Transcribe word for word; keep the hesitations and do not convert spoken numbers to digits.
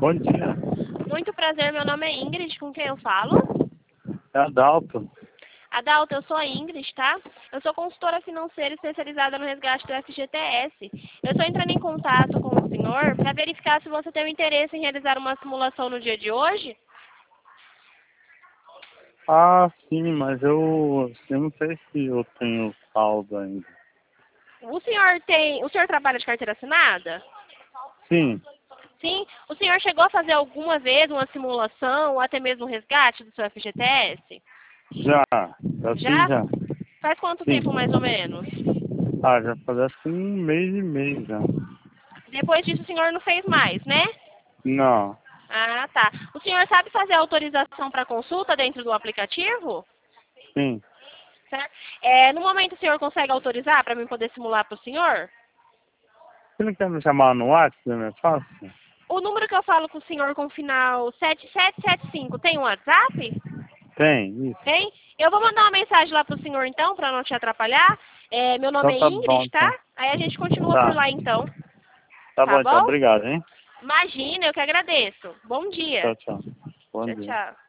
Bom dia. Muito prazer, meu nome é Ingrid, com quem eu falo? É Adalto. Adalto, eu sou a Ingrid, tá? Eu sou consultora financeira especializada no resgate do F G T S. Eu estou entrando em contato com o senhor para verificar se você tem um interesse em realizar uma simulação no dia de hoje. Ah, sim, mas eu, eu não sei se eu tenho saldo ainda. O senhor tem... O senhor trabalha de carteira assinada? Sim, Sim. O senhor chegou a fazer alguma vez uma simulação ou até mesmo um resgate do seu F G T S? já. Já Já? fiz já. Faz quanto Sim. tempo, mais ou menos? Ah, já faz acho que um mês e meio já. Depois disso, o senhor não fez mais, né? Não, Ah, tá. O senhor sabe fazer autorização para consulta dentro do aplicativo? sim. Certo? É, no momento, o senhor consegue autorizar para mim poder simular para o senhor? Você não quer me chamar no WhatsApp, não é fácil? O número que eu falo com o senhor com o final sete sete sete cinco tem um WhatsApp? Tem, isso. Tem? Eu vou mandar uma mensagem lá para o senhor, então, para não te atrapalhar. É, meu nome Então é tá bom, Ingrid, tá? então. Aí a gente continua por Tá. lá, então. Tá bom, Tá então. bom? Obrigado, hein? Imagina, eu que agradeço. Bom dia. Tchau, tchau. Bom Tchau, dia. tchau.